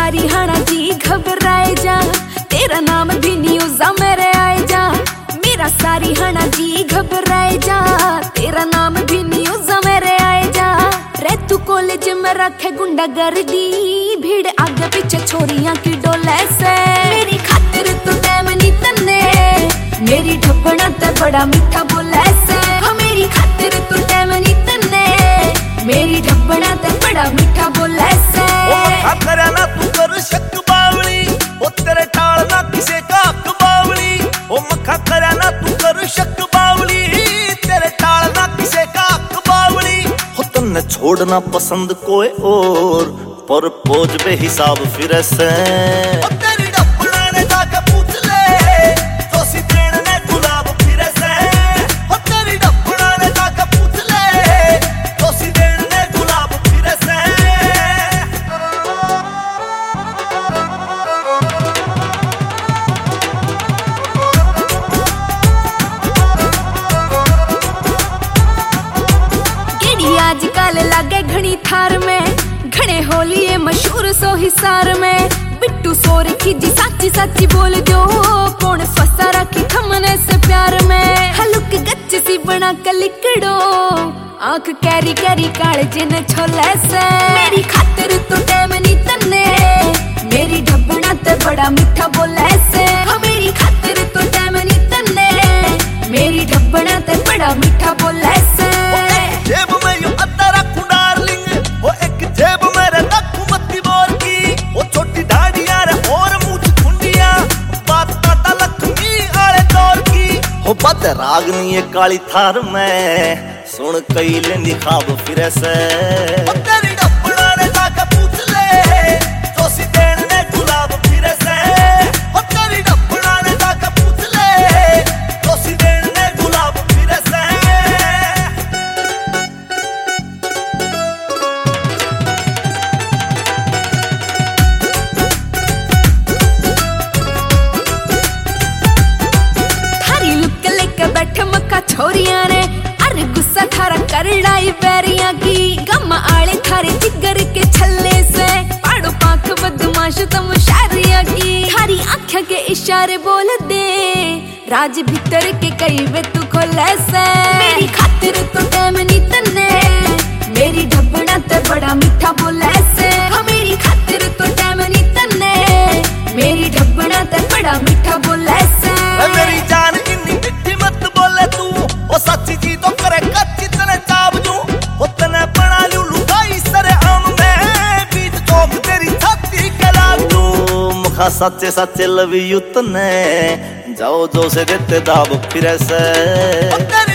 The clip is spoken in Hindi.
सारी हाना जी घबराए जा, तेरा नाम भी न्यूज़ा मेरे आए जा। मेरा सारी हाना जी घबराए जा, तेरा नाम भी न्यूज़ा मेरे आए जा। रे तू कॉलेज में रखे गुंडा गर्दी, भीड़ आगे पीछे छोरियां की डोले से। मेरी खातिर तू टाइम नी तन्ने, मेरी ढप्पना ते बड़ा मीठा बोले से। हाँ मेरी खातिर तू टाइम नी तन्ने, मेरी ढप्पना ते बड़ा मीठा बोले से। ना तू कर शक बावली, ओ तेरे टाल ना किसे का बावली। ओ मखा करे ना तू कर शक बावली, तेरे टाल ना किसे का बावली। हो तन्ने छोड़ना पसंद कोई और, पर पोज बेहिसाब फिर से। तेरी डप्पना ने जाके पूछ ले, तो सी देन ने गुलाब फिर से। हो तेरी डप्पना ने जाके पूछ ले, तो सी देन ने गुलाब फिर से। आजकल लागे घनी थार में, घने होलिये मशहूर सो हिसार में। बिट्टू सोर की जी साची साची बोल दो, कौन फंसा रखी थमने से प्यार में। हलुक गच्च सी बना कलिकड़ो, आंख कैरी कैरी काले जिन छोले से। मेरी खातिर तो टाइम नी तन्ने, मेरी ढब्बना ते बड़ा मीठा बोले से। हाँ मेरी खातिर तो टाइम नी तन्ने, मेरी ढब्बना ते बड़ा मीठा बोले से। जेब में यूं अद्दा रखूं डार्लिंग, वो एक जेब में रखूं मत्ती बोर की। वो छोटी दाढ़ियां रे और मूंछ खुंडियां, बात काटा लक्ष्मी आले दौर की। हो बद रागनी ये काली थार में, सुन कई लेंदी ख्वाब फिर से। तेरी डप्पना ने जाके पूछ ले, तो सी देन ने गुलाब फिर से। तेरी डप्पना ने जाके पूछ ले, तो सी देन ने गुलाब फिर से। बैठे मक्का छोरियां ने, अरे गुस्सा थारा कर लाई बैरियां की। गम आले थारे जिगर के छल्ले से, पाड़ो पाख बदमाश तुम शारिया की। थारी आँखें के इशारे बोल दे, राज भीतर के कई वे तू खोले से। मेरी खातिर तो टाइम नी तन्ने, मेरी ढब्बना ते बड़ा मीठा बोले से। हाँ मेरी खातिर तो टाइम नी तन्ने, मेरी ढब्बना ते बड़ा मीठा बोले से। मेरी जान इन्नी मिठी मत बोले तू, ओ सच्ची जी तो करे कच्ची तने चाब जू। ओ तने बना लू लुगाई सरे आम में, बीच चौक तेरी छाती के लाग दू। मुखा सच्चे सच्चे लवी यू तने, जाओ जो से देते दाब फिर से।